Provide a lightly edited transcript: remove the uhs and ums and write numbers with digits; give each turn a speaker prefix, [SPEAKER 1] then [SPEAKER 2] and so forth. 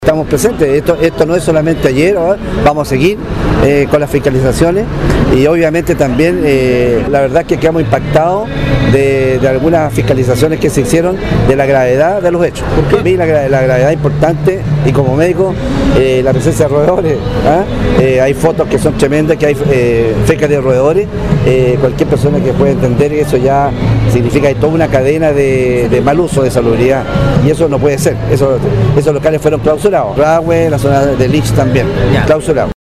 [SPEAKER 1] Estamos presentes, esto no es solamente ayer, vamos a seguir con las fiscalizaciones y obviamente también la verdad es que quedamos impactados de algunas fiscalizaciones que se hicieron de la gravedad de los hechos. Porque vi la gravedad importante y como médico la presencia de roedores, hay fotos que son tremendas, que hay fecas de roedores, cualquier persona que pueda entender que eso ya significa que hay toda una cadena de mal uso de salubridad y eso no puede ser, esos locales fueron clausurados. Rahue, la zona de Lich también, clausurado.